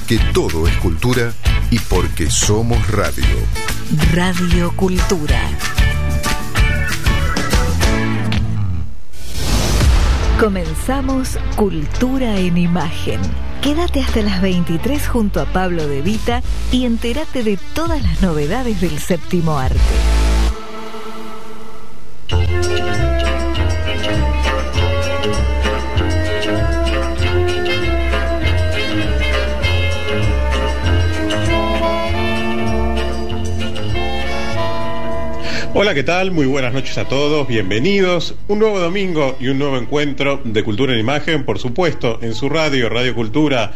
porque todo es cultura y porque somos radio. Radio Cultura. Comenzamos Cultura en Imagen. Quédate hasta las 23 junto a Pablo De Vita y entérate de todas las novedades del séptimo arte. Hola, ¿qué tal? Muy buenas noches a todos, bienvenidos. Un nuevo domingo y un nuevo encuentro de Cultura en Imagen, por supuesto, en su radio, Radio Cultura,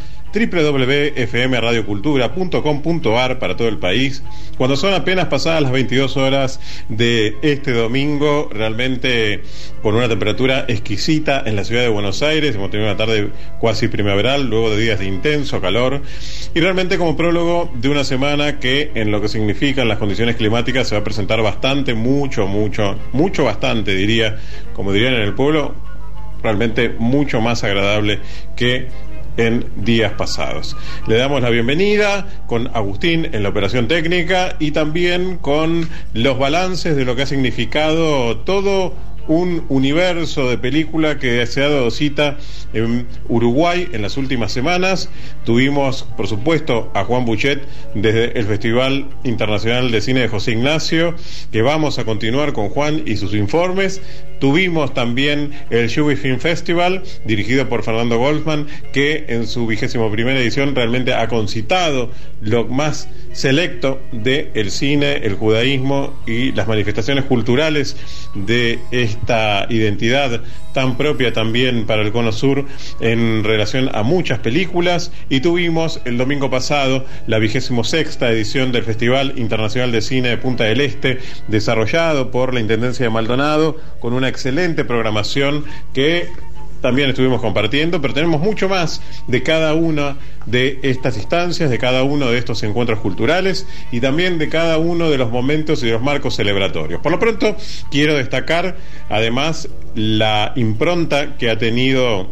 www.fmradiocultura.com.ar para todo el país. Cuando son apenas pasadas las 22 horas de este domingo, realmente con una temperatura exquisita en la ciudad de Buenos Aires, hemos tenido una tarde cuasi primaveral, luego de días de intenso calor, y realmente como prólogo de una semana que en lo que significan las condiciones climáticas se va a presentar bastante, mucho bastante, diría, como dirían en el pueblo, realmente mucho más agradable que en días pasados. Le damos la bienvenida con Agustín en la operación técnica y también con los balances de lo que ha significado todo un universo de película que se ha dado cita en Uruguay en las últimas semanas. Tuvimos, por supuesto, a Juan Buchet desde el Festival Internacional de Cine de José Ignacio, que vamos a continuar con Juan y sus informes. Tuvimos también el Shubi Film Festival, dirigido por Fernando Goldsman, que en su 21ª edición realmente ha concitado lo más selecto del cine, el judaísmo y las manifestaciones culturales de esta identidad tan propia también para el Cono Sur en relación a muchas películas. Y tuvimos el domingo pasado la 26ª edición del Festival Internacional de Cine de Punta del Este, desarrollado por la Intendencia de Maldonado, con una excelente programación que también estuvimos compartiendo, pero tenemos mucho más de cada una de estas instancias, de cada uno de estos encuentros culturales y también de cada uno de los momentos y de los marcos celebratorios. Por lo pronto, quiero destacar además la impronta que ha tenido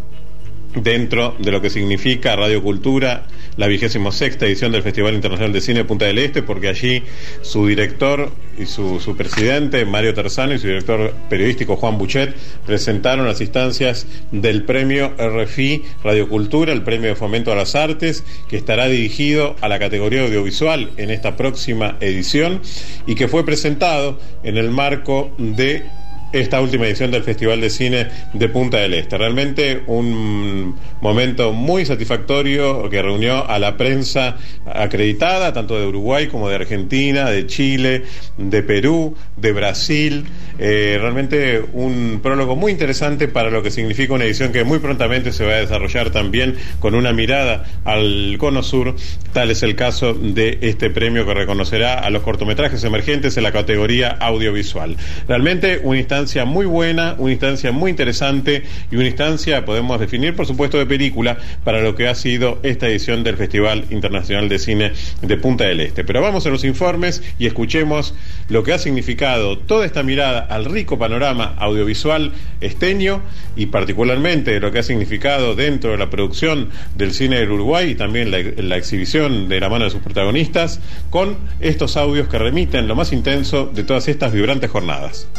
dentro de lo que significa Radio Cultura, la 26ª edición del Festival Internacional de Cine de Punta del Este, porque allí su director y su presidente, Mario Terzano, y su director periodístico, Juan Buchet, presentaron las instancias del premio RFI Radio Cultura, el premio de fomento a las artes, que estará dirigido a la categoría audiovisual en esta próxima edición y que fue presentado en el marco de esta última edición del Festival de Cine de Punta del Este. Realmente un momento muy satisfactorio que reunió a la prensa acreditada, tanto de Uruguay como de Argentina, de Chile, de Perú, de Brasil. Realmente un prólogo muy interesante para lo que significa una edición que muy prontamente se va a desarrollar también con una mirada al Cono Sur. Tal es el caso de este premio que reconocerá a los cortometrajes emergentes en la categoría audiovisual. Realmente una instancia muy buena, una instancia muy interesante y una instancia, podemos definir, por supuesto, de película para lo que ha sido esta edición del Festival Internacional de Cine de Punta del Este. Pero vamos a los informes y escuchemos lo que ha significado toda esta mirada al rico panorama audiovisual esteño y particularmente lo que ha significado dentro de la producción del cine del Uruguay y también la exhibición de la mano de sus protagonistas, con estos audios que remiten lo más intenso de todas estas vibrantes jornadas.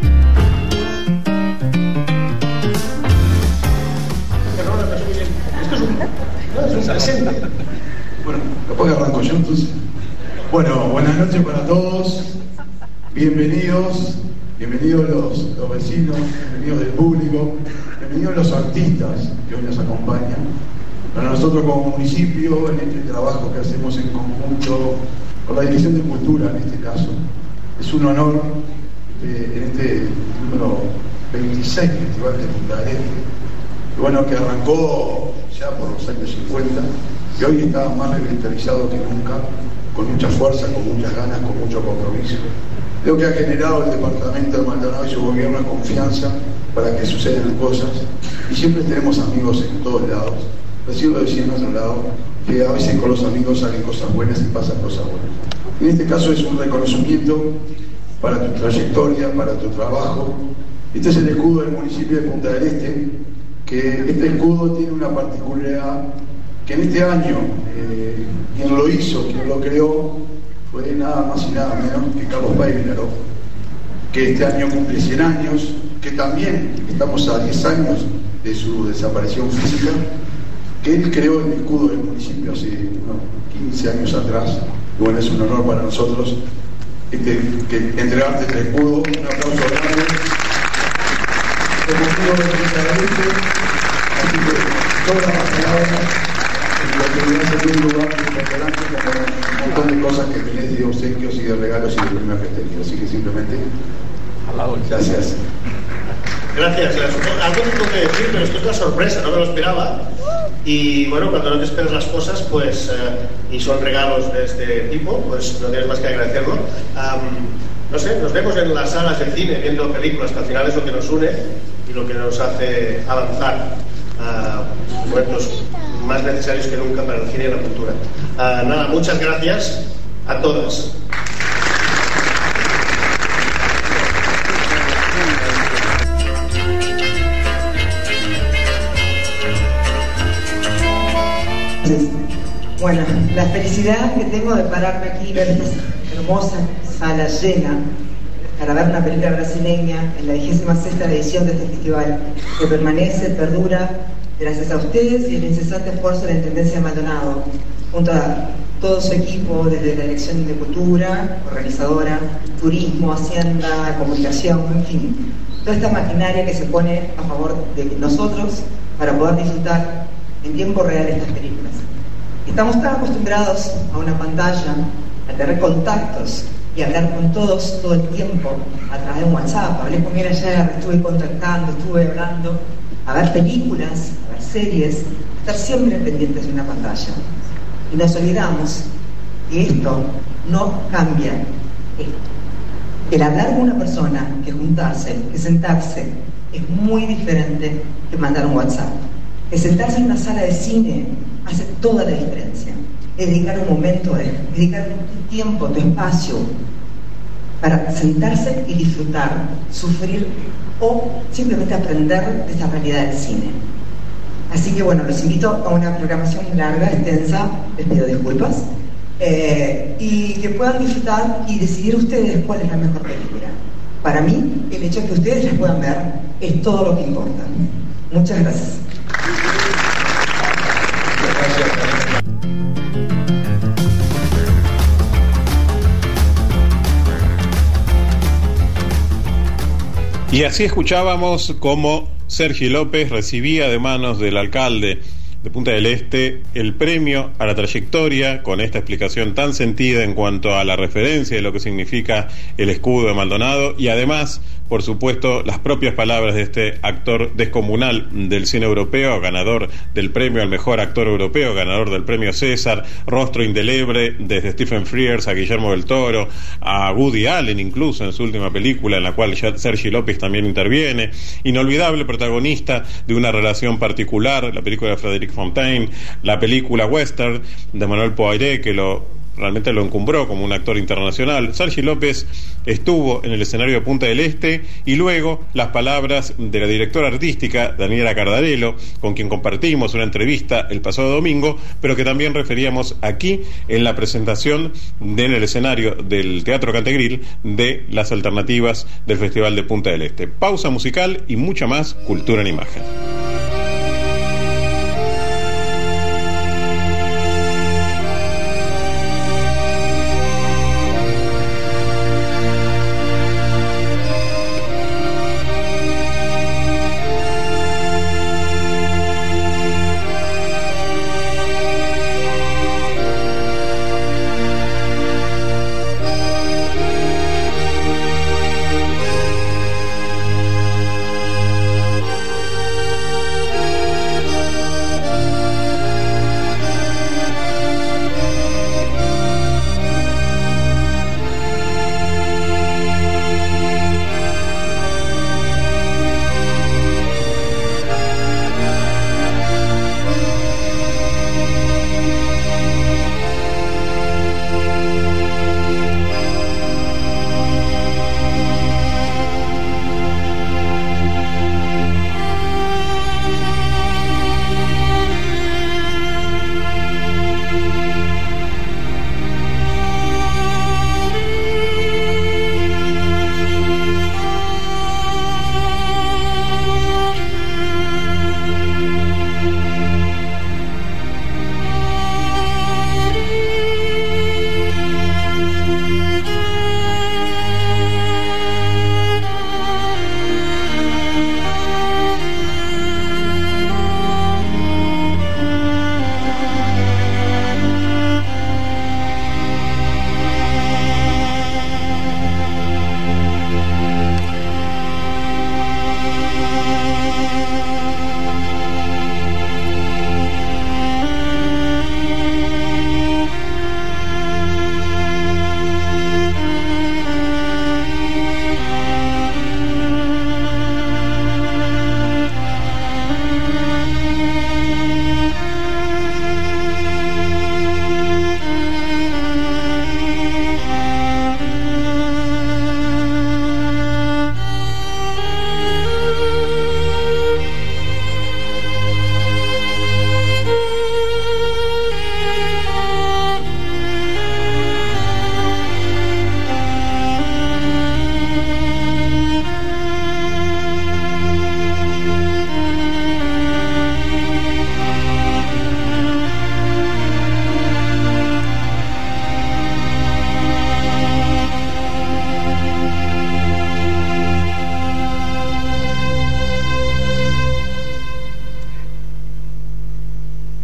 Bueno, después arranco yo entonces. Bueno, buenas noches para todos. Bienvenidos los vecinos, bienvenidos del público, bienvenidos los artistas que hoy nos acompañan. Para nosotros como municipio, en este trabajo que hacemos en conjunto con la Dirección de Cultura en este caso, es un honor en este número 26 Festival de Punta del Este, y bueno, que arrancó ya por los años 50 y hoy está más revitalizado que nunca, con mucha fuerza, con muchas ganas, con mucho compromiso. Creo que ha generado el departamento de Maldonado y su gobierno confianza para que sucedan cosas, y siempre tenemos amigos en todos lados. Recién lo decía en otro lado, que a veces con los amigos salen cosas buenas y pasan cosas buenas. En este caso es un reconocimiento para tu trayectoria, para tu trabajo. Este es el escudo del municipio de Punta del Este, que este escudo tiene una particularidad que en este año quien lo hizo, quien lo creó, fue nada más y nada menos que Carlos Painero, que este año cumple 100 años, que también estamos a 10 años de su desaparición física, que él creó el escudo del municipio hace 15 años atrás. Y bueno, es un honor para nosotros que entregarte este escudo. Un aplauso grande. El motivo de así que todas las palabras lo que viene a ser un lugar importante, como un montón de cosas que tenés de obsequios y de regalos y de premios que has tenido. Así que simplemente, gracias. Gracias. Algo tengo que decir, pero esto es una sorpresa, no me lo esperaba. Y bueno, cuando no te esperas las cosas, pues, y son regalos de este tipo, pues no tienes más que agradecerlo. No sé, nos vemos en las salas de cine viendo películas, que al final es lo que nos une y lo que nos hace avanzar momentos más necesarios que nunca para el cine y la cultura. Nada, muchas gracias a todas. Bueno, la felicidad que tengo de pararme aquí y ver esta hermosa sala llena para ver una película brasileña en la 26ª edición de este festival, que permanece, perdura, gracias a ustedes y el incesante esfuerzo de la Intendencia de Maldonado, junto a todo su equipo, desde la Dirección de Cultura, organizadora, Turismo, Hacienda, Comunicación, en fin, toda esta maquinaria que se pone a favor de nosotros para poder disfrutar en tiempo real estas películas. Estamos tan acostumbrados a una pantalla, a tener contactos y a hablar con todos todo el tiempo a través de un WhatsApp. Hablé con él ayer, estuve contactando, estuve hablando, a ver películas, a ver series, estar siempre pendientes de una pantalla. Y nos olvidamos que esto no cambia. El hablar con una persona, que juntarse, que sentarse, es muy diferente que mandar un WhatsApp. El sentarse en una sala de cine hace toda la diferencia. Es dedicar un momento, dedicar tu tiempo, tu espacio para sentarse y disfrutar, sufrir o simplemente aprender de esa realidad del cine. Así que bueno, los invito a una programación larga, extensa, les pido disculpas, y que puedan disfrutar y decidir ustedes cuál es la mejor película. Para mí, el hecho de que ustedes las puedan ver es todo lo que importa. Muchas gracias. Y así escuchábamos cómo Sergi López recibía de manos del alcalde de Punta del Este el premio a la trayectoria, con esta explicación tan sentida en cuanto a la referencia de lo que significa el escudo de Maldonado, y además, por supuesto, las propias palabras de este actor descomunal del cine europeo, ganador del premio al mejor actor europeo, ganador del premio César, rostro indeleble desde Stephen Frears a Guillermo del Toro, a Woody Allen incluso en su última película, en la cual Sergi López también interviene, inolvidable protagonista de una relación particular, la película de Frédéric Fontaine, la película western de Manuel Poiré, que realmente lo encumbró como un actor internacional. Sergi López estuvo en el escenario de Punta del Este, y luego las palabras de la directora artística Daniela Cardarello, con quien compartimos una entrevista el pasado domingo, pero que también referíamos aquí en la presentación en el escenario del Teatro Cantegril de las alternativas del Festival de Punta del Este. Pausa musical y mucha más cultura en imagen.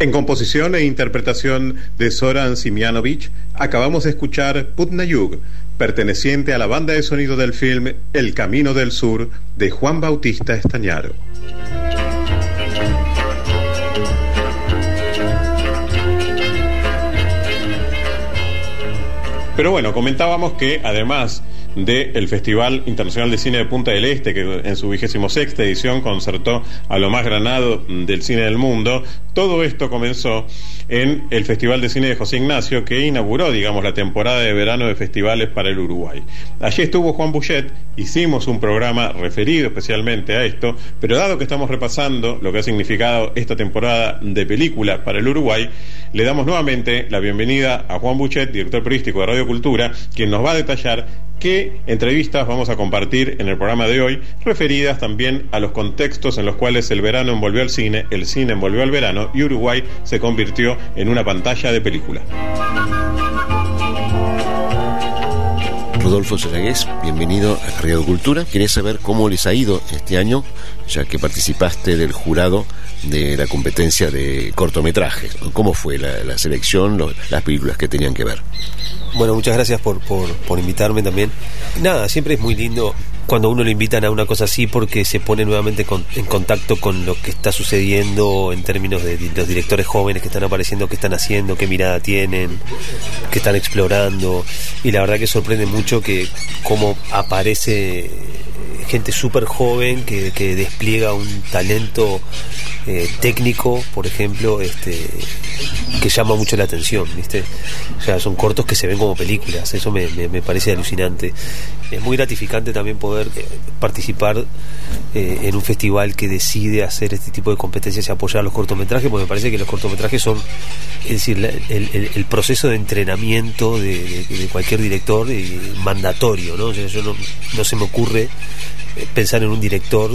En composición e interpretación de Zoran Simianovic, acabamos de escuchar Putna Yug, perteneciente a la banda de sonido del film El Camino del Sur, de Juan Bautista Estañaro. Pero bueno, comentábamos que además del Festival Internacional de Cine de Punta del Este, que en su 26ª edición concertó a lo más granado del cine del mundo, todo esto comenzó en el Festival de Cine de José Ignacio, que inauguró, digamos, la temporada de verano de festivales para el Uruguay. Allí estuvo Juan Buchet, hicimos un programa referido especialmente a esto, pero dado que estamos repasando lo que ha significado esta temporada de película para el Uruguay, le damos nuevamente la bienvenida a Juan Buchet, director periodístico de Radio Cultura, quien nos va a detallar qué entrevistas vamos a compartir en el programa de hoy, referidas también a los contextos en los cuales el verano envolvió al cine, el cine envolvió al verano y Uruguay se convirtió en una pantalla de película. Rodolfo Seragués, bienvenido a Radio Cultura. Quería saber cómo les ha ido este año, ya que participaste del jurado de la competencia de cortometrajes. ¿Cómo fue la selección, las películas que tenían que ver? Bueno, muchas gracias por invitarme también. Nada, siempre es muy lindo cuando uno le invitan a una cosa así, porque se pone nuevamente en contacto con lo que está sucediendo en términos de los directores jóvenes que están apareciendo, qué están haciendo, qué mirada tienen, qué están explorando. Y la verdad que sorprende mucho que cómo aparece gente súper joven que despliega un talento técnico, por ejemplo, que llama mucho la atención, ¿viste? O sea, son cortos que se ven como películas. Eso me parece alucinante. Es muy gratificante también poder participar en un festival que decide hacer este tipo de competencias y apoyar los cortometrajes, porque me parece que los cortometrajes son, es decir, el proceso de entrenamiento de cualquier director mandatorio, ¿no? O sea, no se me ocurre pensar en un director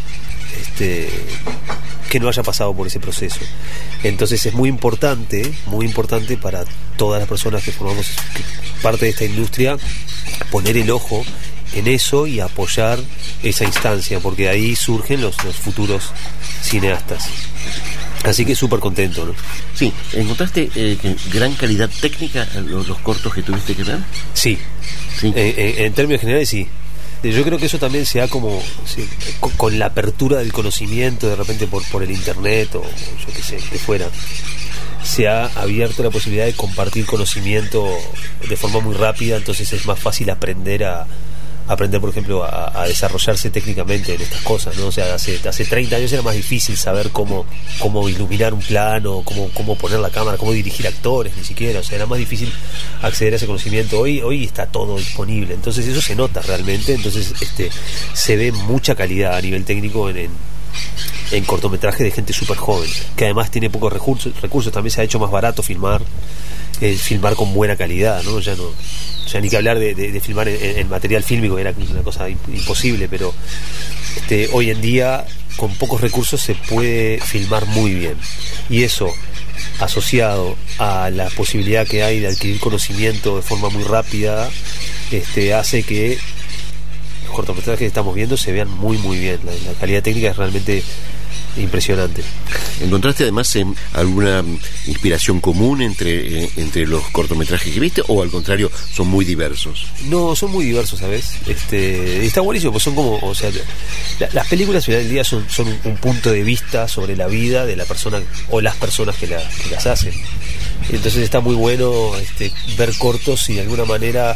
que no haya pasado por ese proceso. Entonces es muy importante para todas las personas que formamos parte de esta industria poner el ojo en eso y apoyar esa instancia, porque de ahí surgen los futuros cineastas. Así que súper contento, ¿no? Sí, ¿encontraste gran calidad técnica los cortos que tuviste que ver? Sí. En términos generales sí. Yo creo que eso también se da como con la apertura del conocimiento, de repente por el internet o yo qué sé, de fuera, se ha abierto la posibilidad de compartir conocimiento de forma muy rápida. Entonces es más fácil aprender, por ejemplo, a desarrollarse técnicamente en estas cosas, ¿no? O sea, hace 30 años era más difícil saber cómo iluminar un plano, cómo poner la cámara, cómo dirigir actores, ni siquiera. O sea, era más difícil acceder a ese conocimiento. Hoy está todo disponible. Entonces eso se nota realmente. Entonces se ve mucha calidad a nivel técnico en cortometrajes de gente súper joven, que además tiene pocos recursos. También se ha hecho más barato filmar con buena calidad, ¿no? Ya ni que hablar de filmar en material fílmico, era una cosa imposible, pero hoy en día con pocos recursos se puede filmar muy bien, y eso asociado a la posibilidad que hay de adquirir conocimiento de forma muy rápida hace que los cortometrajes que estamos viendo se vean muy muy bien. La calidad técnica es realmente impresionante. ¿Encontraste además alguna inspiración común entre los cortometrajes que viste, o al contrario son muy diversos? No, son muy diversos, ¿sabes? Está buenísimo, pues son como, o sea, las películas al final del día son un punto de vista sobre la vida de la persona o las personas que las hacen. Entonces está muy bueno ver cortos y de alguna manera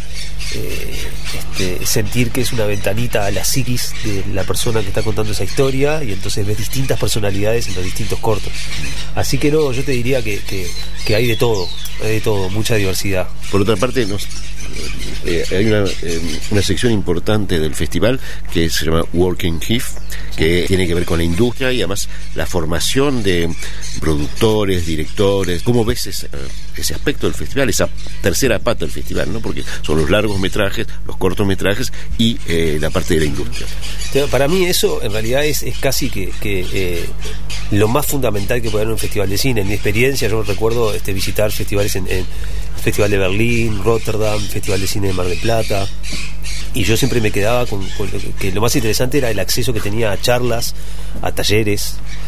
sentir que es una ventanita a la psiquis de la persona que está contando esa historia, y entonces ves distintas personalidades en los distintos cortos. Así que no, yo te diría que hay de todo, mucha diversidad. Por otra parte, hay una sección importante del festival que se llama Working HIF, que tiene que ver con la industria y además la formación de productores, directores. ¿Cómo ves ese aspecto del festival, esa tercera pata del festival, ¿no? Porque son los largometrajes, los cortometrajes y la parte de la industria. Para mí eso en realidad es casi que lo más fundamental que puede haber en un festival de cine. En mi experiencia yo recuerdo visitar festivales en Festival de Berlín, Rotterdam, Festival de Cine de Mar del Plata, y yo siempre me quedaba con que lo más interesante era el acceso que tenía a charlas, a talleres,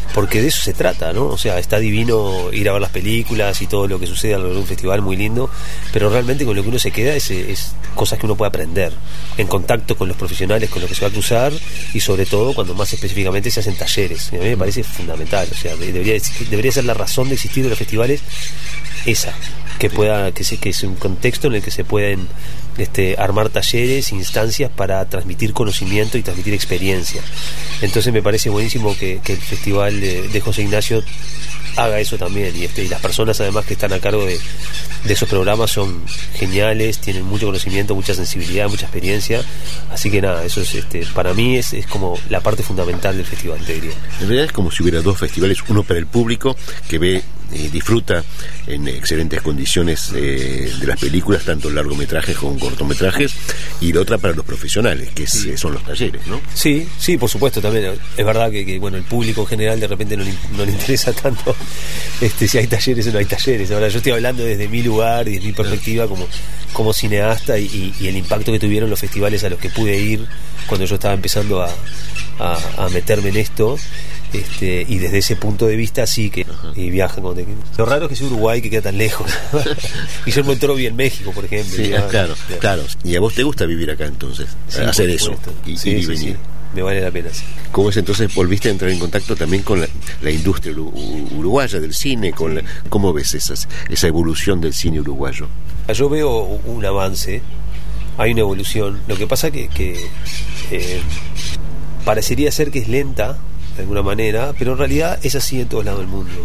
porque de eso se trata, ¿no? O sea, está divino ir a ver las películas y todo lo que sucede alrededor de un festival, muy lindo, pero realmente con lo que uno se queda es cosas que uno puede aprender, en contacto con los profesionales con los que se va a cruzar, y sobre todo cuando más específicamente se hacen talleres. A mí me parece fundamental, o sea, debería ser la razón de existir de los festivales esa, que es un contexto en el que se pueden armar talleres, instancias para transmitir conocimiento y transmitir experiencia. Entonces me parece buenísimo que el festival de José Ignacio haga eso también, y las personas además que están a cargo de esos programas son geniales, tienen mucho conocimiento, mucha sensibilidad, mucha experiencia, así que nada, eso es para mí es como la parte fundamental del festival, te diría. En realidad es como si hubiera dos festivales, uno para el público que ve y disfruta en excelentes condiciones de las películas, tanto largometrajes como cortometrajes, y la otra para los profesionales, que son los talleres, ¿no? Sí, por supuesto, también es verdad que bueno, el público en general de repente no le interesa tanto si hay talleres o no hay talleres. Ahora yo estoy hablando desde mi lugar y desde mi perspectiva como cineasta, y el impacto que tuvieron los festivales a los que pude ir cuando yo estaba empezando a meterme en esto. Y desde ese punto de vista sí que y viajan lo raro es que sea Uruguay, que queda tan lejos. Guillermo del Toro vive en México, por ejemplo. Sí, claro. ¿Y a vos te gusta vivir acá entonces? Sí, hacer eso y venir. Sí. Me vale la pena, sí. ¿Cómo es entonces? ¿Volviste a entrar en contacto también con la industria uruguaya del cine? ¿Cómo ves esa evolución del cine uruguayo? Yo veo un avance, hay una evolución. Lo que pasa que parecería ser que es lenta de alguna manera, pero en realidad es así en todos lados del mundo.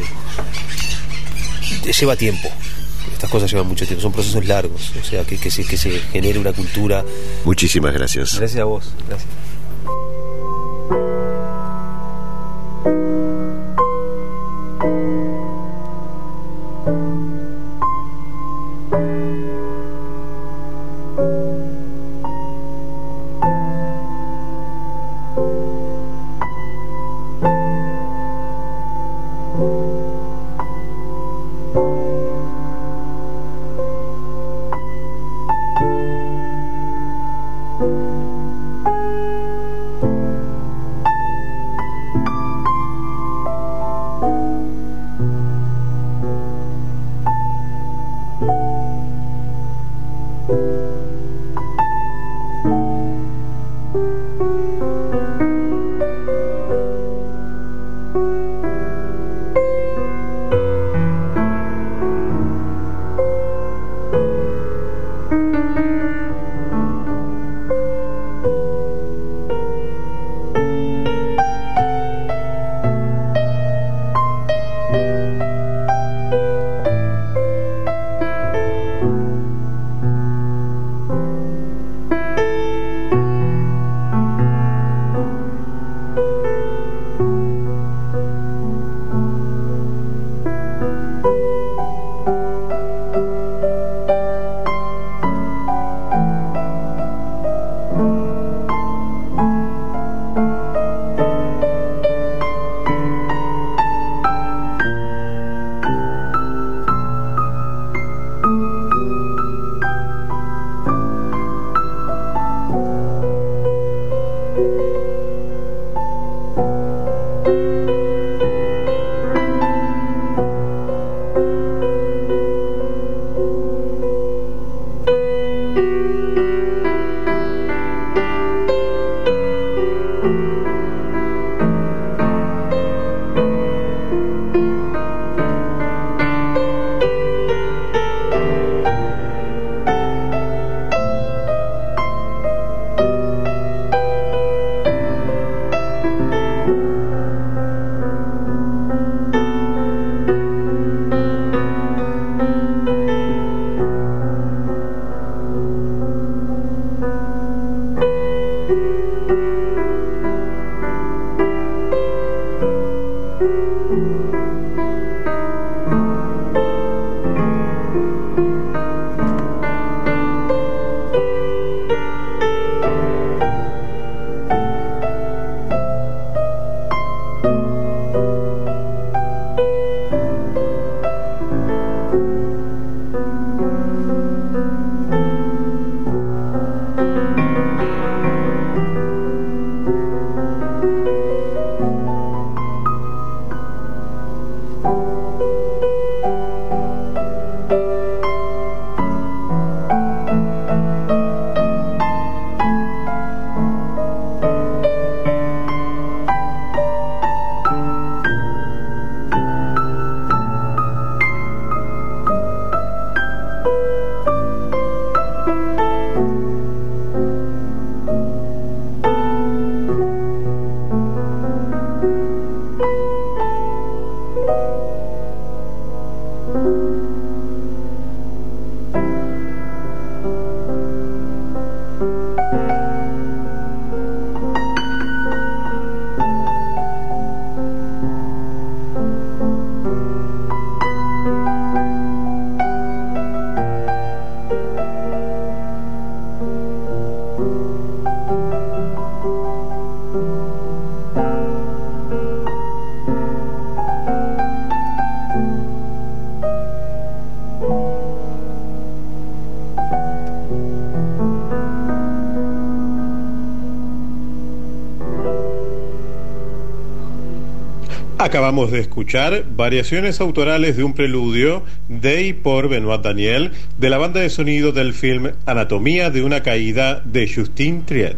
Lleva tiempo. Estas cosas llevan mucho tiempo, son procesos largos, o sea, que se genere una cultura. Muchísimas gracias. Gracias a vos. Gracias. Acabamos de escuchar variaciones autorales de un preludio de y por Benoit Daniel de la banda de sonido del film Anatomía de una caída de Justine Triet.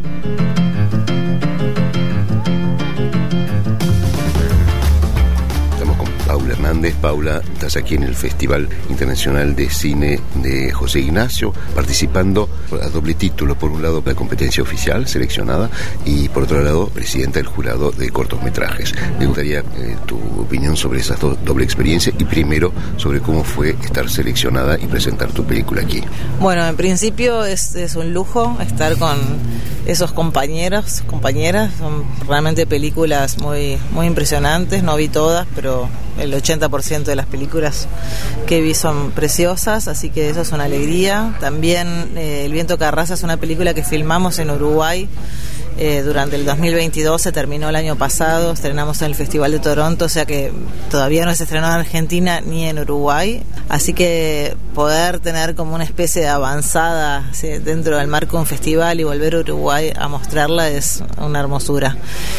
Paula Hernández. Paula, estás aquí en el Festival Internacional de Cine de José Ignacio, participando a doble título: por un lado la competencia oficial seleccionada y por otro lado presidenta del jurado de cortometrajes. Me gustaría tu opinión sobre esa doble experiencia, y primero sobre cómo fue estar seleccionada y presentar tu película aquí. Bueno, en principio es un lujo estar con esos compañeras, son realmente películas muy, muy impresionantes. No vi todas, pero el 80% de las películas que vi son preciosas, así que eso es una alegría. También El viento que arrasa es una película que filmamos en Uruguay durante el 2022, se terminó el año pasado, estrenamos en el Festival de Toronto, o sea que todavía no se estrenó en Argentina ni en Uruguay, así que poder tener como una especie de avanzada, ¿sí?, dentro del marco de un festival y volver a Uruguay a mostrarla es una hermosura.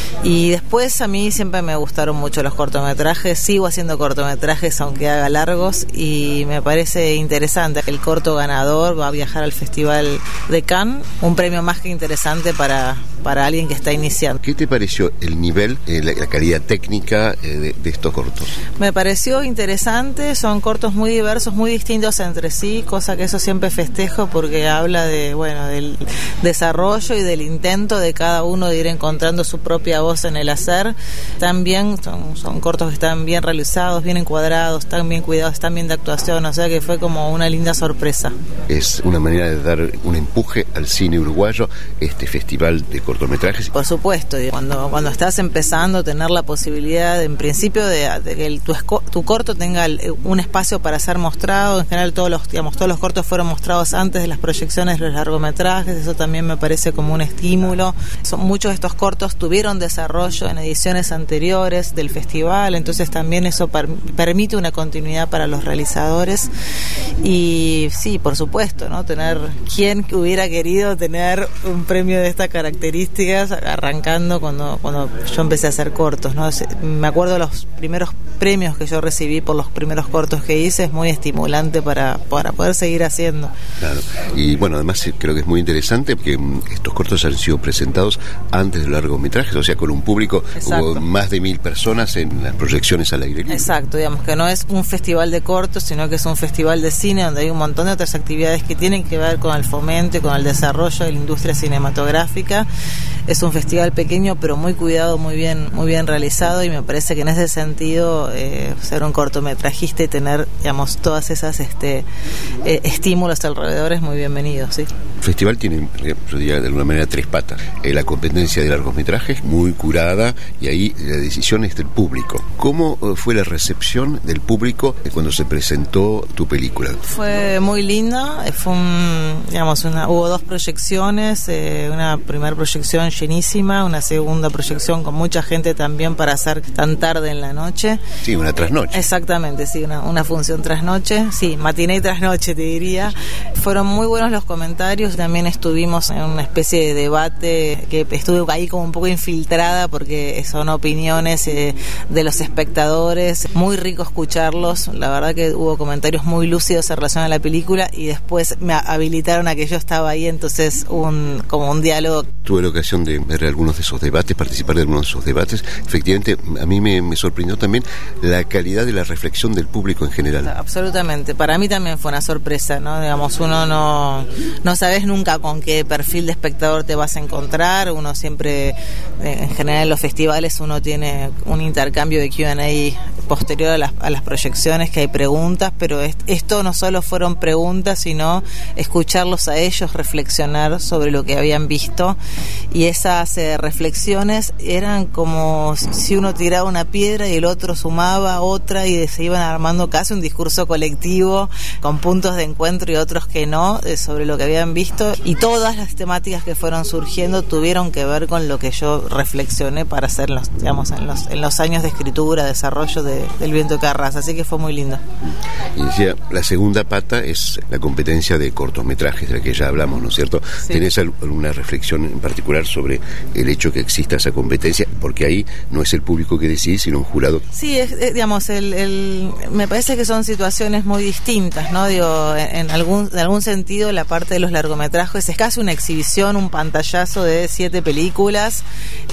Y después a mí siempre me gustaron mucho los cortometrajes, sigo haciendo cortometrajes aunque haga largos, y me parece interesante. El corto ganador va a viajar al Festival de Cannes, un premio más que interesante para alguien que está iniciando. ¿Qué te pareció el nivel, la calidad técnica de estos cortos? Me pareció interesante, son cortos muy diversos, muy distintos entre sí, cosa que eso siempre festejo porque habla del desarrollo y del intento de cada uno de ir encontrando su propia voz en el hacer. También son cortos que están bien realizados, bien encuadrados, están bien cuidados, están bien de actuación, o sea que fue como una linda sorpresa. Es una manera de dar un empuje al cine uruguayo, este festival de cortometrajes. Por supuesto, cuando estás empezando, tener la posibilidad, en principio, de que tu corto tenga un espacio para ser mostrado. En general todos los cortos fueron mostrados antes de las proyecciones de los largometrajes, eso también me parece como un estímulo. Muchos de estos cortos tuvieron desarrollo en ediciones anteriores del festival, entonces también eso permite una continuidad para los realizadores. Y sí, por supuesto, ¿no? ¿Quién hubiera querido tener un premio de esta características arrancando cuando yo empecé a hacer cortos, ¿no? Me acuerdo los primeros premios que yo recibí por los primeros cortos que hice, es muy estimulante para poder seguir haciendo. Claro, y bueno, además creo que es muy interesante porque estos cortos han sido presentados antes de largometrajes, o sea, con un público. Exacto. Hubo más de 1.000 personas en las proyecciones al aire libre. Exacto, digamos que no es un festival de cortos, sino que es un festival de cine donde hay un montón de otras actividades que tienen que ver con el fomento y con el desarrollo de la industria cinematográfica. Es un festival pequeño pero muy cuidado, muy bien realizado, y me parece que en ese sentido ser un cortometrajista y tener, digamos, todas esas estímulos alrededor es muy bienvenido, sí. El festival tiene, yo diría, de alguna manera 3 patas. La competencia de largometrajes, muy curada, y ahí la decisión es del público. ¿Cómo fue la recepción del público cuando se presentó tu película? Fue muy linda, hubo 2 proyecciones, una primera proyección llenísima, una segunda proyección con mucha gente también para hacer tan tarde en la noche. Sí, una trasnoche. Exactamente, sí, una función trasnoche, sí, matiné y trasnoche te diría. Fueron muy buenos los comentarios, también estuvimos en una especie de debate que estuve ahí como un poco infiltrada porque son opiniones de los espectadores, muy rico escucharlos, la verdad que hubo comentarios muy lúcidos en relación a la película y después me habilitaron a que yo estaba ahí, entonces como un diálogo. Tuve la ocasión de ver algunos de esos debates, participar de algunos de esos debates. Efectivamente, a mí me sorprendió también la calidad de la reflexión del público en general. Absolutamente, para mí también fue una sorpresa, ¿no? Digamos, uno no sabes nunca con qué perfil de espectador te vas a encontrar. Uno siempre, en general en los festivales, uno tiene un intercambio de Q&A posterior a las proyecciones, que hay preguntas, pero esto no solo fueron preguntas, sino escucharlos a ellos reflexionar sobre lo que habían visto, y esas reflexiones eran como si uno tiraba una piedra y el otro sumaba otra, y se iban armando casi un discurso colectivo con puntos de encuentro y otros que no, sobre lo que habían visto. visto, y todas las temáticas que fueron surgiendo tuvieron que ver con lo que yo reflexioné para hacer en los años de escritura, desarrollo del Viento que arrasa, así que fue muy lindo. Y decía, la segunda pata es la competencia de cortometrajes, de la que ya hablamos, ¿no es cierto? Sí. ¿Tenés alguna reflexión en particular sobre el hecho que exista esa competencia? Porque ahí no es el público que decide, sino un jurado. Sí, digamos, me parece que son situaciones muy distintas, ¿no? Digo, en algún sentido la parte de los largometrajes es casi una exhibición, un pantallazo de 7 películas,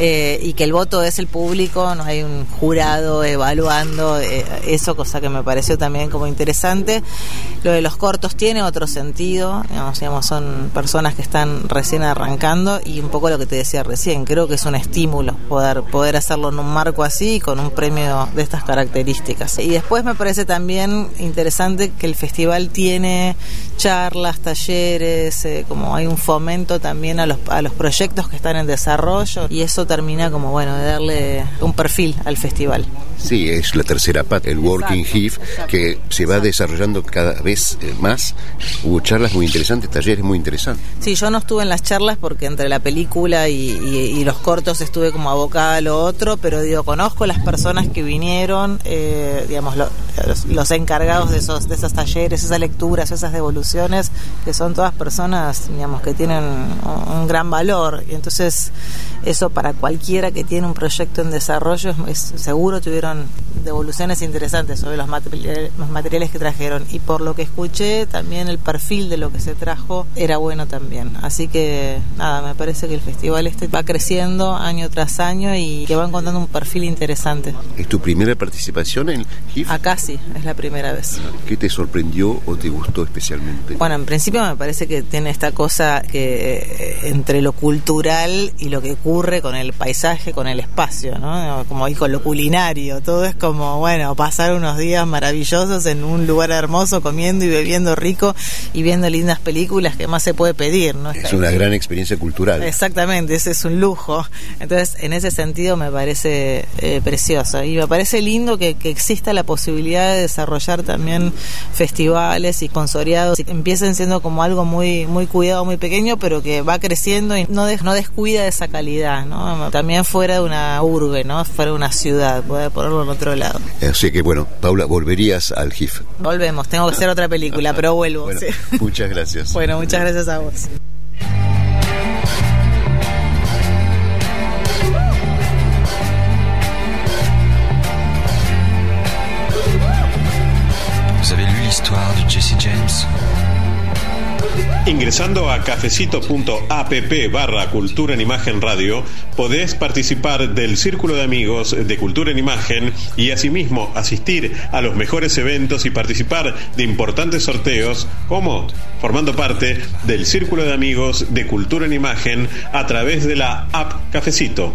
y que el voto es el público, no hay un jurado evaluando eso, cosa que me pareció también como interesante. Lo de los cortos tiene otro sentido, digamos, son personas que están recién arrancando, y un poco lo que te decía recién, creo que es un estímulo poder hacerlo en un marco así, con un premio de estas características. Y después me parece también interesante que el festival tiene charlas, talleres, como hay un fomento también a los proyectos que están en desarrollo, y eso termina como, bueno, de darle un perfil al festival. Sí, es la tercera pata, el Working HIF, que se va desarrollando cada vez más. Hubo charlas muy interesantes, talleres muy interesantes. Sí, yo no estuve en las charlas porque entre la película y los cortos estuve como abocada a lo otro, pero digo, conozco las personas que vinieron, digamos, los encargados de esos talleres, esas lecturas, esas devoluciones, que son todas personas, digamos, que tienen un gran valor, y entonces eso para cualquiera que tiene un proyecto en desarrollo seguro tuvieron devoluciones interesantes sobre los materiales que trajeron, y por lo que escuché también el perfil de lo que se trajo era bueno también, así que nada, me parece que el festival va creciendo año tras año y que va encontrando un perfil interesante. ¿Es tu primera participación en HIF? Acá sí, es la primera vez. ¿Qué te sorprendió o te gustó especialmente? Bueno, en principio me parece que tiene esta cosa que entre lo cultural y lo que ocurre con el paisaje, con el espacio, ¿no? Como ahí con lo culinario, todo es como, bueno, pasar unos días maravillosos en un lugar hermoso, comiendo y bebiendo rico y viendo lindas películas, que más se puede pedir, ¿no? Es una gran experiencia cultural. Exactamente, ese es un lujo. Entonces, en ese sentido me parece precioso, y me parece lindo que exista la posibilidad de desarrollar también festivales y consoriados, y que empiecen siendo como algo muy, muy cuidado, muy pequeño, pero que va creciendo y no descuida de esa calidad, ¿no? También fuera de una urbe, ¿no? Fuera de una ciudad, poder ponerlo en otro lado. Así que bueno, Paula, ¿volverías al HIF? Volvemos, tengo que hacer otra película, pero vuelvo. Bueno, sí. Muchas gracias. Bueno, muchas gracias a vos. Vous avez lu l'histoire de Jesse James? Ingresando a cafecito.app/Cultura en Imagen Radio, podés participar del Círculo de Amigos de Cultura en Imagen y asimismo asistir a los mejores eventos y participar de importantes sorteos, como formando parte del Círculo de Amigos de Cultura en Imagen a través de la app Cafecito,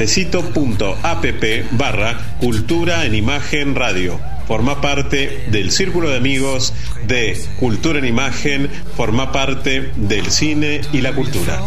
cafecito.app/Cultura en Imagen Radio. Forma parte del Círculo de Amigos de Cultura en Imagen, forma parte del cine y la cultura.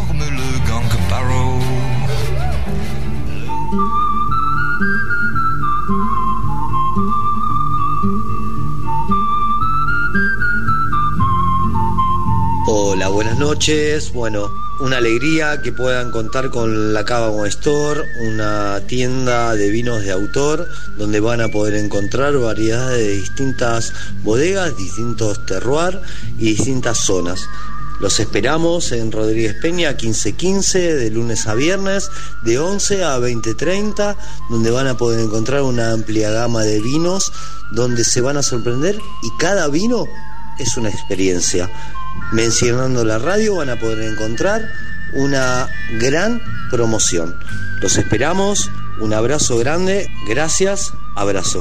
Hola, buenas noches. Bueno, una alegría que puedan contar con la Cava Wine Store, una tienda de vinos de autor donde van a poder encontrar variedades de distintas bodegas, distintos terroirs y distintas zonas. Los esperamos en Rodríguez Peña 1515, de lunes a viernes, de 11 a 20:30, donde van a poder encontrar una amplia gama de vinos, donde se van a sorprender, y cada vino es una experiencia. Mencionando la radio van a poder encontrar una gran promoción. Los esperamos, un abrazo grande, gracias, abrazo.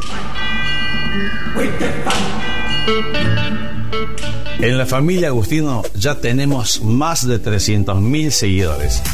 En la familia Agustino ya tenemos más de 300.000 seguidores.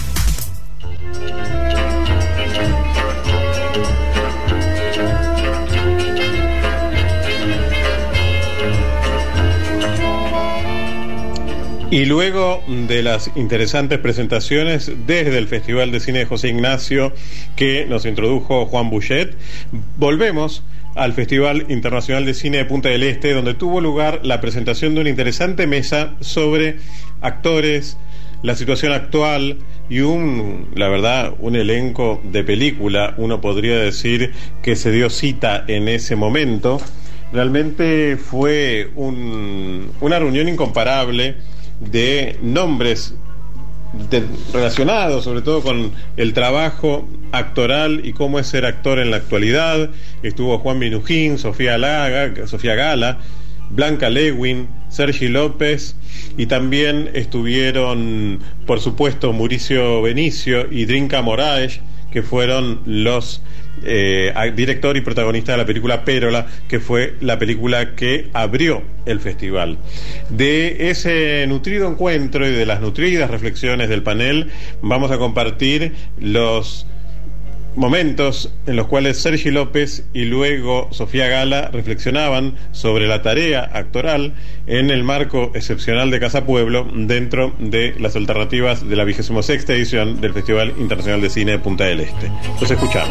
Y luego de las interesantes presentaciones desde el Festival de Cine de José Ignacio que nos introdujo Juan Bouchet, volvemos al Festival Internacional de Cine de Punta del Este, donde tuvo lugar la presentación de una interesante mesa sobre actores, la situación actual y la verdad, un elenco de película, uno podría decir que se dio cita en ese momento. Realmente fue una reunión incomparable de nombres relacionados sobre todo con el trabajo actoral y cómo es ser actor en la actualidad. Estuvo Juan Minujín, Sofía Gala, Blanca Lewin, Sergi López, y también estuvieron, por supuesto, Mauricio Benicio y Drinka Moraes, que fueron los director y protagonista de la película Pérola, que fue la película que abrió el festival. De ese nutrido encuentro y de las nutridas reflexiones del panel, vamos a compartir los momentos en los cuales Sergi López y luego Sofía Gala reflexionaban sobre la tarea actoral en el marco excepcional de Casa Pueblo dentro de las alternativas de la 26ª edición del Festival Internacional de Cine de Punta del Este. Los escuchamos.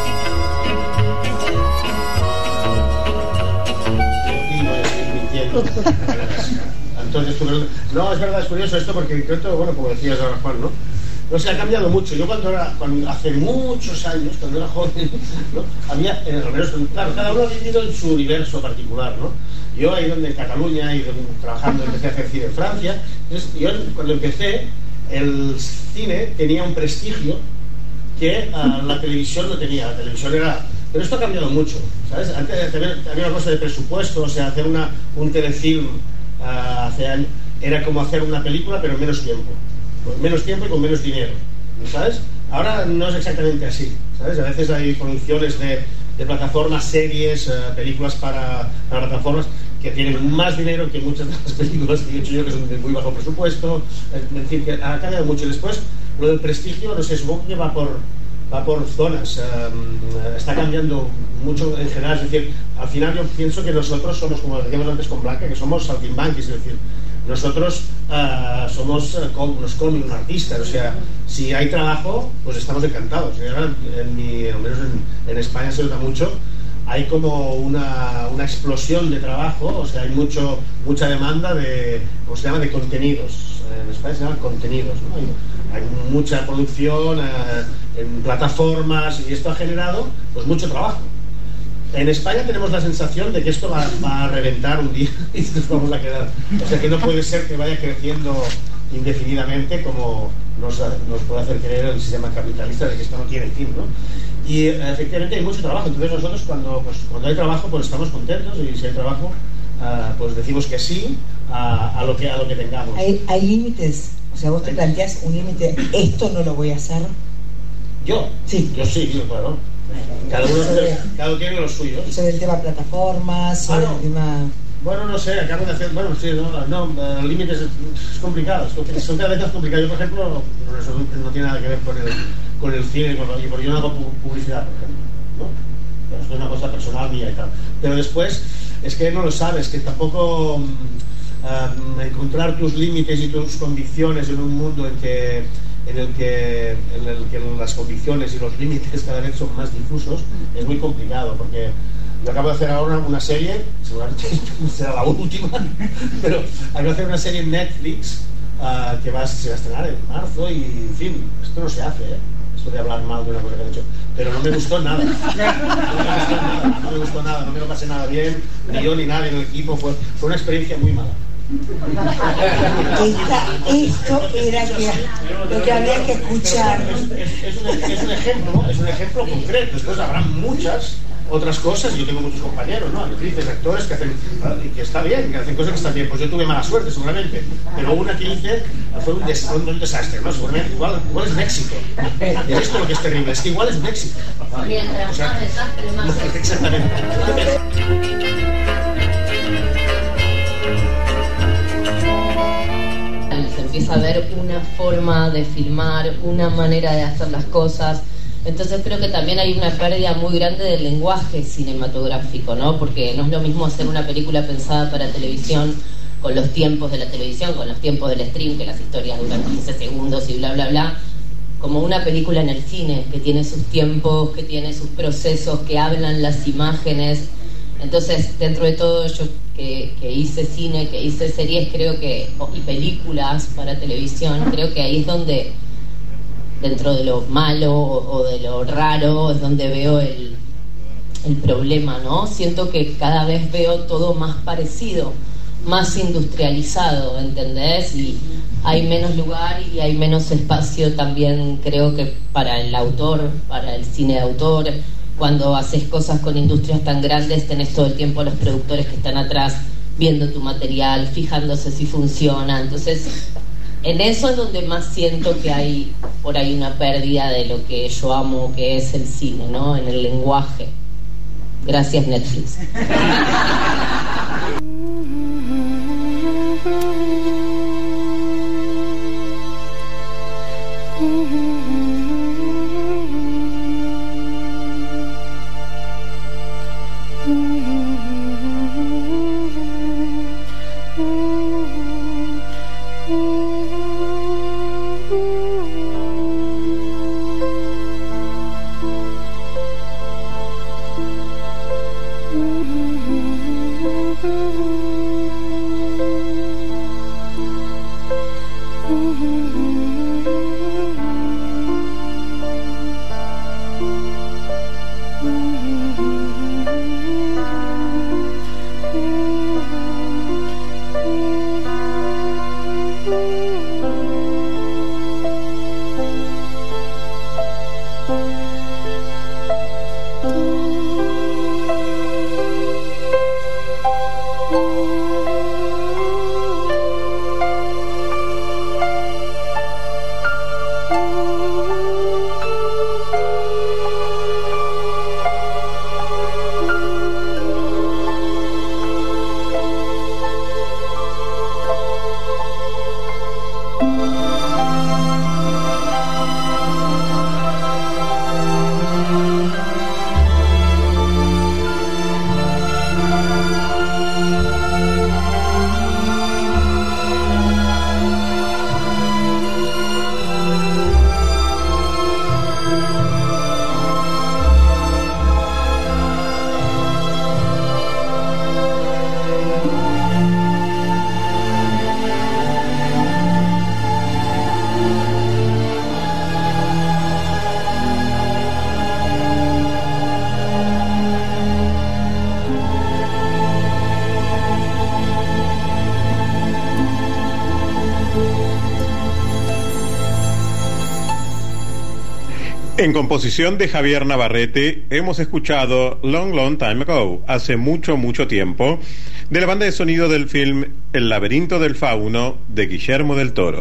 Entonces, no, es verdad, es curioso esto porque creo que, bueno, como decías ahora, Juan, ¿no? No se ha cambiado mucho. Yo cuando hace muchos años, cuando era joven, ¿no? Había, al menos, claro, cada uno ha vivido en su universo particular, ¿no? Yo ahí donde en Cataluña, y trabajando, empecé a hacer cine en Francia. Entonces, yo cuando empecé, el cine tenía un prestigio que la televisión no tenía. La televisión era... Pero esto ha cambiado mucho, ¿sabes? Antes había una cosa de presupuesto, o sea, hacer un telefilm hace años era como hacer una película, pero en menos tiempo. Con menos tiempo y con menos dinero, ¿sabes? Ahora no es exactamente así, ¿sabes? A veces hay producciones de plataformas, series, películas para plataformas que tienen más dinero que muchas de las películas que he hecho yo, que son de muy bajo presupuesto. En fin, que ha cambiado mucho. Y después, lo del prestigio, no sé, supongo que va por zonas. Está cambiando mucho en general. Es decir, al final yo pienso que nosotros somos, como decíamos antes con Blanca, que somos saltimbanquis, es decir, nosotros somos unos cómicos, artistas. O sea, si hay trabajo, pues estamos encantados. Y ahora, al menos en España se nota mucho. Hay como una explosión de trabajo, o sea, hay mucha demanda de, ¿cómo se llama?, de contenidos. En España se llaman contenidos, ¿no? Hay mucha producción en plataformas, y esto ha generado pues mucho trabajo. En España tenemos la sensación de que esto va a reventar un día y nos vamos a quedar. O sea, que no puede ser que vaya creciendo indefinidamente como nos puede hacer creer el sistema capitalista, de que esto no tiene fin, ¿no? Y efectivamente hay mucho trabajo. Entonces nosotros cuando hay trabajo, pues estamos contentos, y si hay trabajo, pues decimos que sí a lo que tengamos. ¿Hay límites? O sea, vos te planteas un límite, esto no lo voy a hacer. Yo sí, claro. Cada uno tiene los suyos. ¿Y sobre el tema plataformas? Sobre el tema... Bueno, no sé, acabo de hacer... Bueno, sí, no, límites es complicado. Son cada vez más complicados. Yo, por ejemplo, eso no tiene nada que ver con el cine, porque yo no hago publicidad, por ejemplo, ¿no? Pero esto es una cosa personal mía y tal. Pero después, es que no lo sabes, que tampoco encontrar tus límites y tus convicciones en un mundo en el que las convicciones y los límites cada vez son más difusos, es muy complicado, porque yo acabo de hacer ahora una serie, seguramente será la última, pero acabo de hacer una serie en Netflix que se va a estrenar en marzo, y en fin, esto no se hace, esto de hablar mal de una cosa que he hecho, pero no me gustó nada. No me lo pasé nada bien, ni yo ni nadie en el equipo, fue una experiencia muy mala. Esto era lo que había que escuchar. Es un ejemplo concreto. Después habrá muchas otras cosas. Yo tengo muchos compañeros, ¿no? Actrices, actores que hacen, y que está bien, que hacen cosas que están bien. Pues yo tuve mala suerte, seguramente, pero una que hice fue un desastre, ¿no? Seguramente igual es un éxito. Y esto lo que es terrible, es que igual es un éxito. Mientras más desastre, más éxito. Exactamente. Se empieza a ver una forma de filmar, una manera de hacer las cosas. Entonces creo que también hay una pérdida muy grande del lenguaje cinematográfico, ¿no? Porque no es lo mismo hacer una película pensada para televisión, con los tiempos de la televisión, con los tiempos del stream, que las historias duran 15 segundos y bla, bla, bla, como una película en el cine, que tiene sus tiempos, que tiene sus procesos, que hablan las imágenes. Entonces, dentro de todo, yo que hice cine, que hice series, creo que, y películas para televisión, creo que ahí es donde, dentro de lo malo o de lo raro, es donde veo el problema, ¿no? Siento que cada vez veo todo más parecido, más industrializado, ¿entendés? Y hay menos lugar y hay menos espacio también, creo que para el autor, para el cine de autor. Cuando haces cosas con industrias tan grandes, tenés todo el tiempo a los productores que están atrás viendo tu material, fijándose si funciona. Entonces, en eso es donde más siento que hay por ahí una pérdida de lo que yo amo, que es el cine, ¿no? En el lenguaje. Gracias, Netflix. En composición de Javier Navarrete hemos escuchado Long Long Time Ago, hace mucho, mucho tiempo, de la banda de sonido del film El laberinto del fauno de Guillermo del Toro.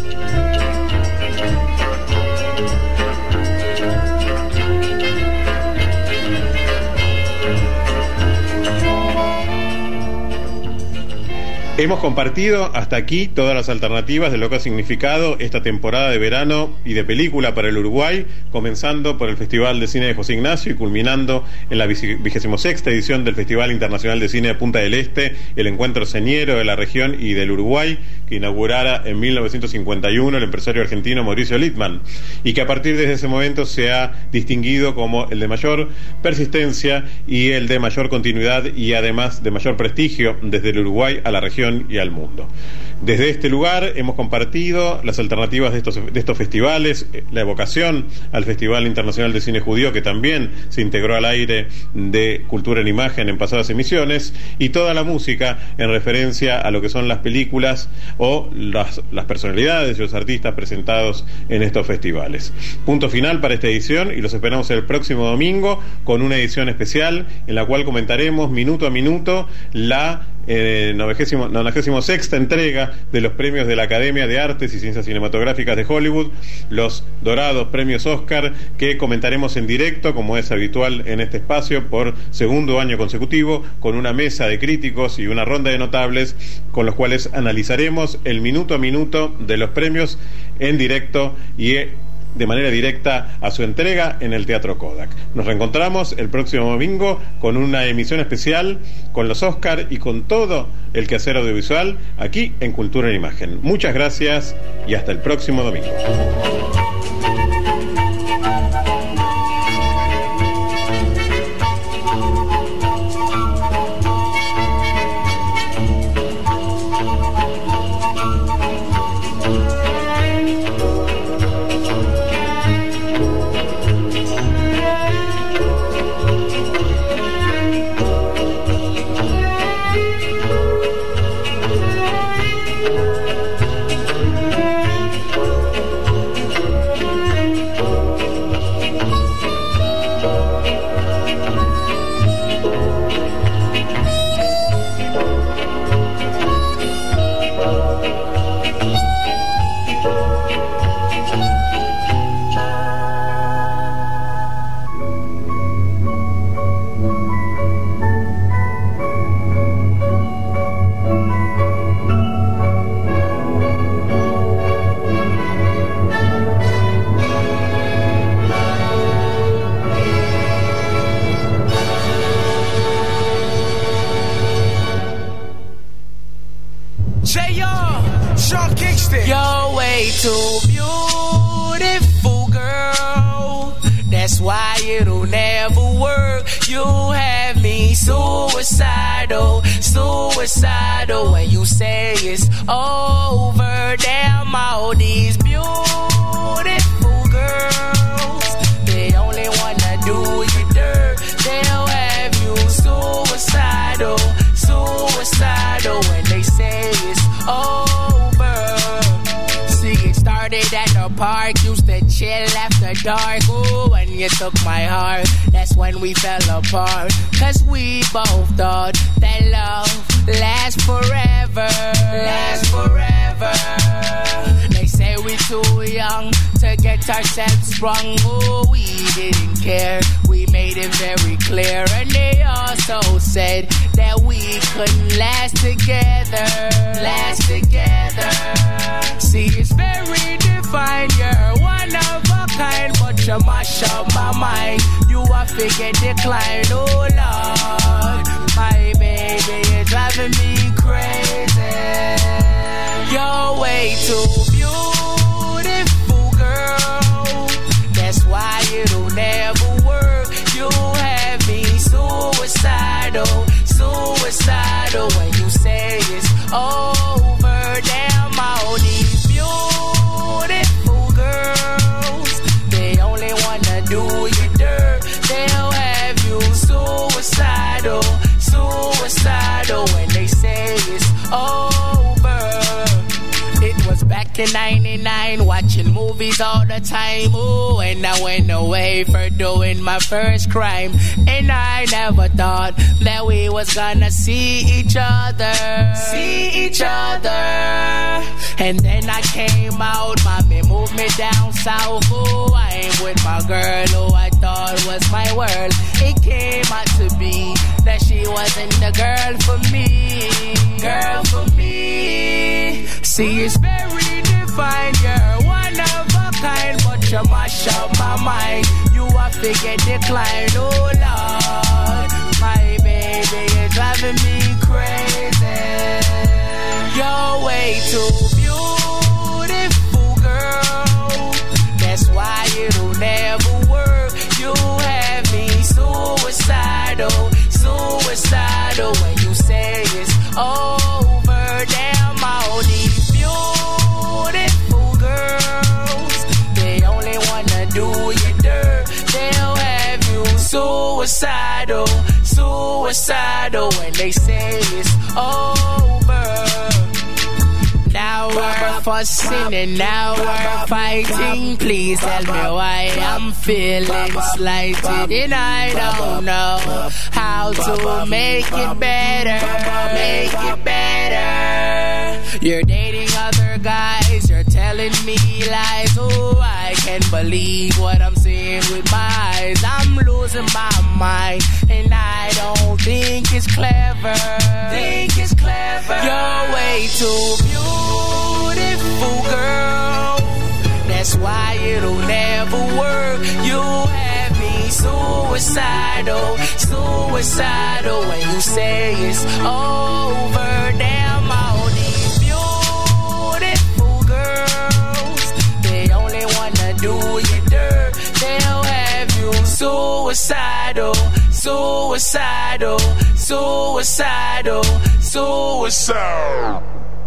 Hemos compartido hasta aquí todas las alternativas de lo que ha significado esta temporada de verano y de película para el Uruguay, comenzando por el Festival de Cine de José Ignacio y culminando en la 26ª edición del Festival Internacional de Cine de Punta del Este, el encuentro señero de la región y del Uruguay, que inaugurara en 1951 el empresario argentino Mauricio Littman, y que a partir de ese momento se ha distinguido como el de mayor persistencia y el de mayor continuidad y además de mayor prestigio desde el Uruguay a la región y al mundo. Desde este lugar hemos compartido las alternativas de estos festivales, la evocación al Festival Internacional de Cine Judío, que también se integró al aire de Cultura en Imagen en pasadas emisiones, y toda la música en referencia a lo que son las películas o las personalidades y los artistas presentados en estos festivales. Punto final para esta edición y los esperamos el próximo domingo con una edición especial en la cual comentaremos minuto a minuto la 96ª entrega de los premios de la Academia de Artes y Ciencias Cinematográficas de Hollywood, los dorados premios Oscar, que comentaremos en directo, como es habitual en este espacio, por segundo año consecutivo, con una mesa de críticos y una ronda de notables con los cuales analizaremos el minuto a minuto de los premios en directo y de manera directa a su entrega en el Teatro Kodak. Nos reencontramos el próximo domingo con una emisión especial con los Oscar y con todo el quehacer audiovisual aquí en Cultura en Imagen. Muchas gracias y hasta el próximo domingo. Sean Kingston. You're way too beautiful, girl. That's why it'll never work. You have me suicidal, suicidal. When you say it's over, damn all these beautiful girls, they only wanna do you dirt. They'll have you suicidal, suicidal. When they say it's over. See, it started at the park, used to chill after dark. Ooh, when you took my heart, that's when we fell apart. Cause we both thought that love lasts forever, lasts forever. They say we're too young to get ourselves sprung. Oh, we didn't care, we made it very clear. And they also said that we couldn't last together, last together. See, it's very divine, you're one of a kind, but you mash up my mind. You are figure decline, oh Lord. My baby, you're driving me crazy. You're way too beautiful, girl. That's why it'll never work. You have me suicidal, suicidal. When you say it's over, damn all these beautiful girls, they only wanna do you dirt. They'll have you suicidal, suicidal. When they say it's over. It was back in 99, watching movies all the time. Ooh, and I went away for doing my first crime. And I never thought that we was gonna see each other, see each other. And then I came out, mommy moved me down south. Ooh, I ain't with my girl who I thought was my world. It came out to be that she wasn't the girl for me, girl for me. See, it's very divine, you're one of a kind, but you mash up my mind. You are figure decline, oh Lord. My baby, you're driving me crazy. You're way too beautiful, girl. That's why it'll never work. You have me suicidal, suicidal. When you say it's over, damn all these beautiful girls, they only wanna do you dirt. They'll have you suicidal, suicidal. When they say it's over. Now we're fussing and now we're fighting. Please tell me why I'm feeling slighted. And I don't know how to make it better, make it better. You're dating other guys, you're telling me lies. Oh, I can't believe what I'm seeing with my eyes. I'm losing my mind and I don't think it's clever, think it's clever. You're way too beautiful, girl. That's why it'll never work. You have me suicidal, suicidal. When you say it's over, damn all these beautiful girls, they only wanna do you dirt. They'll have you suicidal, suicidal, suicidal, suicidal.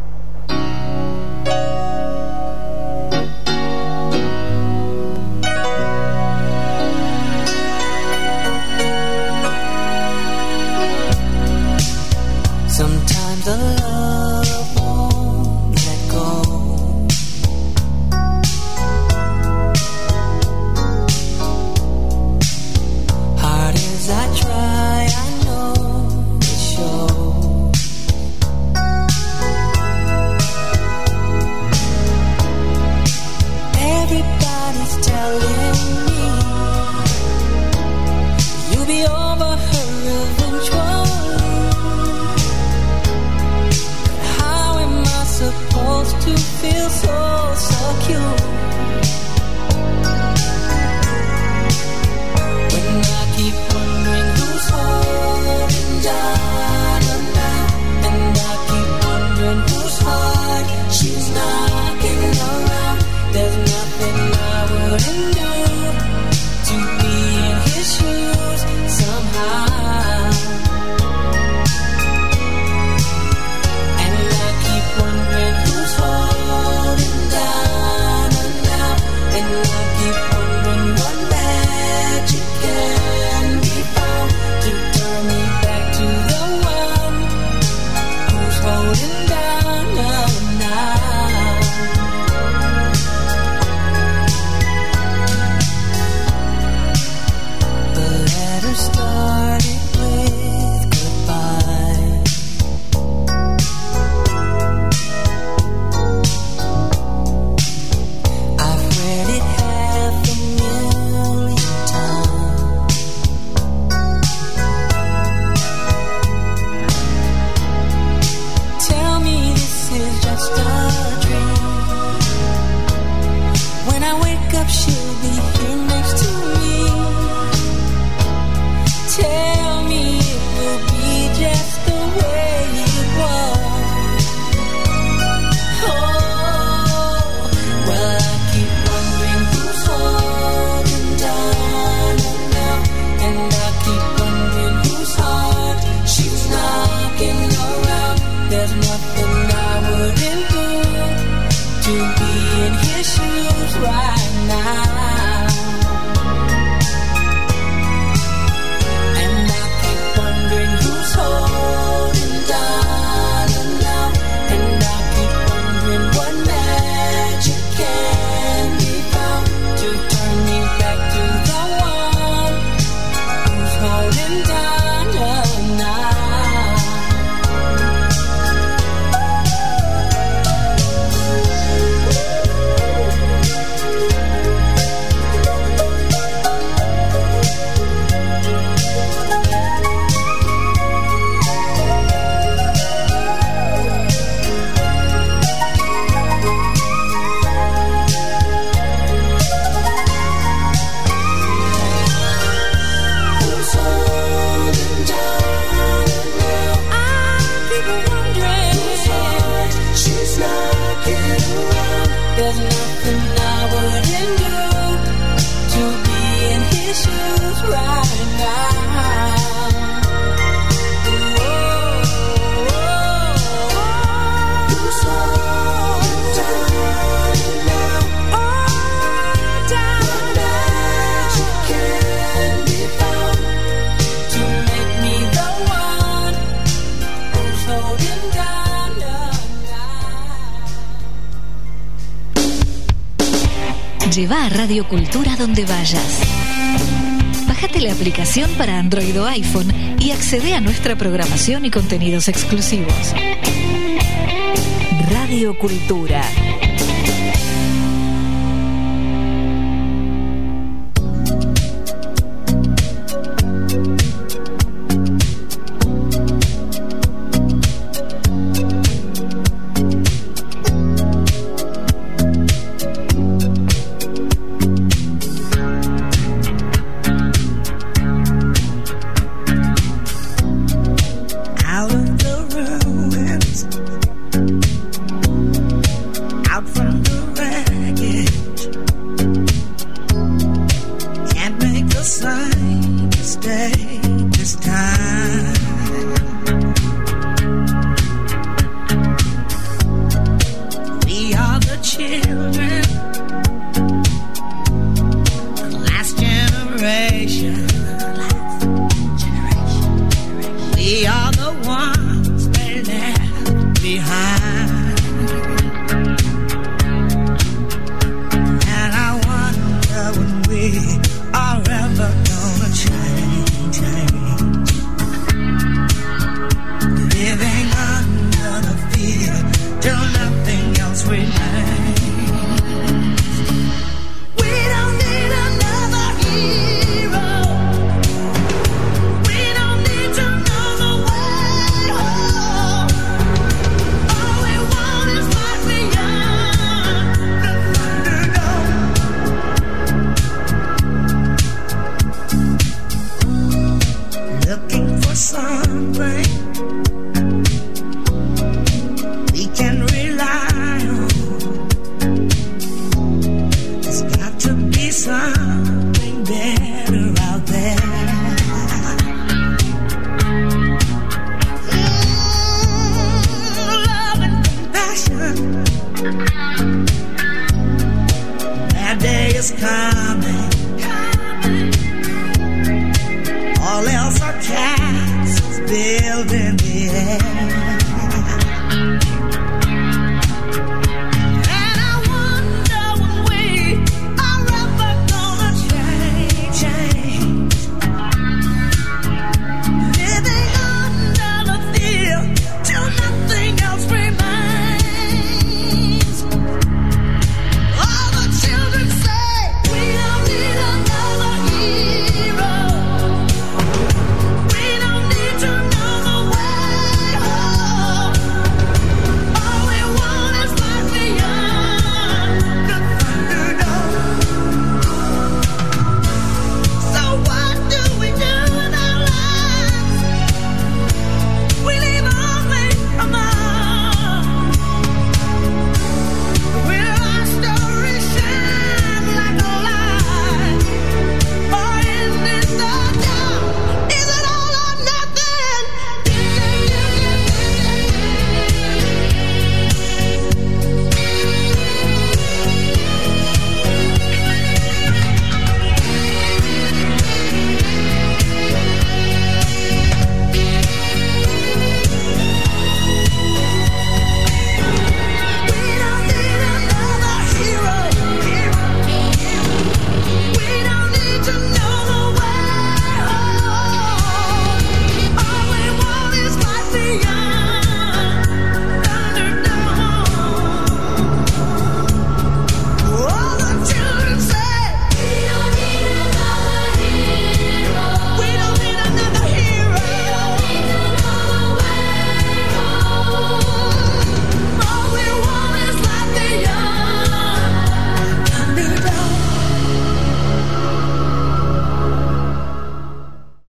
Sometimes the love won't let go. Hard as I try, I know it shows. Everybody's telling me you'll be over her eventually. How if she'll be here next to me. Tell me it will be just the way it was. Oh, well, I keep wondering who's holding Donna now, and I keep wondering whose heart she's knocking around. There's nothing I wouldn't do to be in his shoes right now. And I keep wondering who's holding Donna now, and I keep wondering what magic can be found to turn me back to the one who's holding Donna now. Who's holding Donna now? I keep wondering whose heart she's knocking around. There's nothing I wouldn't do to be in his shoes right now. Who's holding Donna now? What magic can be found to make me the one who's holding Donna now? Lleva a Radio Cultura donde vayas. Bájate la aplicación para Android o iPhone y accede a nuestra programación y contenidos exclusivos. Radio Cultura. Out of the ruins, out from the wreckage, can't make the same mistake this time. We are the children, the last generation. We are the ones they left behind. And I wonder when we are ever gonna change. Living under the fear till nothing else remains. We don't need another hero. We don't need to know the way home. All we want is life beyond the Thunderdome. Looking for something we can rely on. There's got to be something better out there. Love and compassion. That day is coming.